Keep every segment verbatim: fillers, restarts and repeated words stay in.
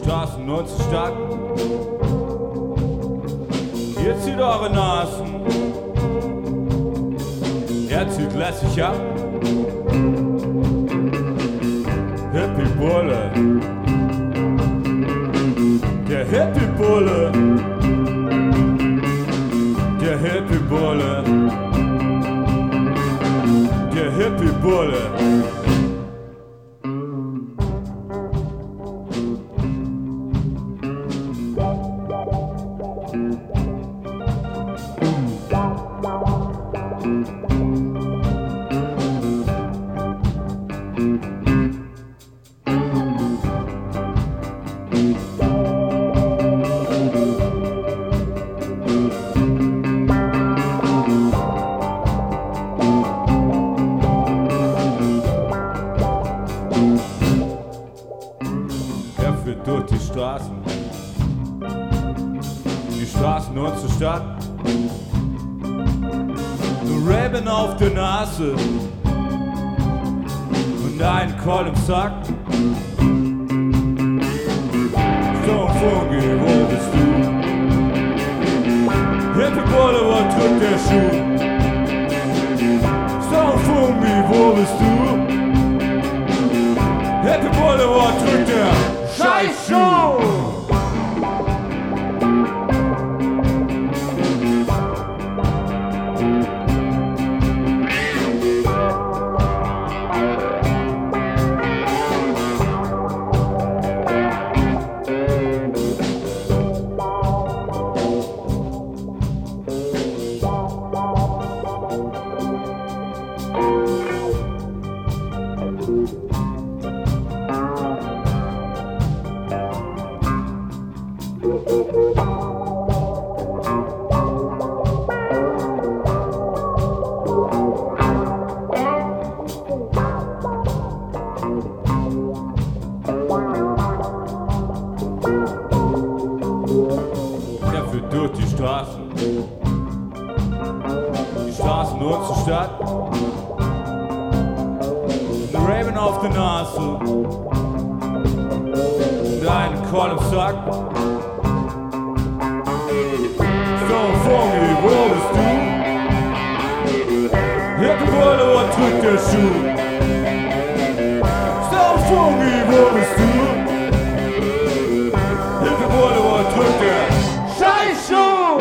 Straßen und zur Stadt. Ihr zieht eure Nasen, er zieht lässig ab. Hippie-Bulle, der Hippie-Bulle, der Hippie-Bulle, der Hippie-Bulle. Er führt durch die Straßen, die Straßen und zur Stadt. Nur Raven auf der Nase und ein Call im Sack. Stone Funky, wo bist du? Hippie-Bulle, wo drückt der Schuh? Stone Funky, wo bist du? Hippie-Bulle, wo drückt der Scheißschuh? Er führt durch die Straßen, die Straßen und zur Stadt. Ein Raven auf der Nase und einen Call im Sack. Stone Funky, wo bist du? Hippie-Bulle, wo drückt der Schuh? Stone Funky, wo bist du? Hippie-Bulle, wo drückt der Scheißschuh?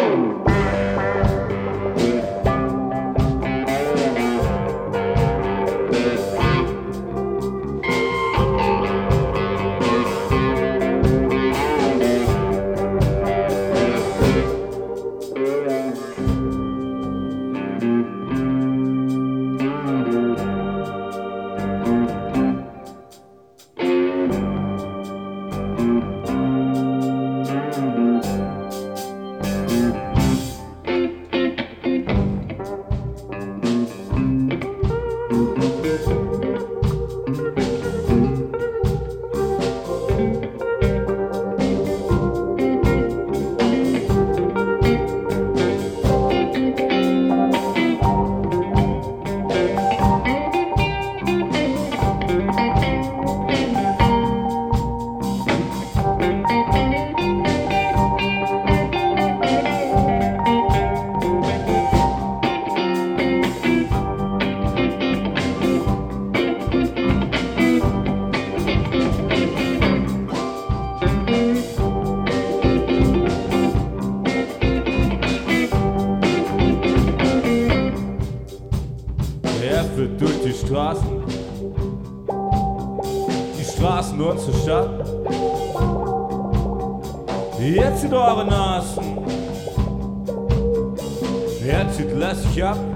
Er führt durch die Straßen, die Straßen und zur Stadt. Jetzt zieht eure Nasen, er zieht lässig ab.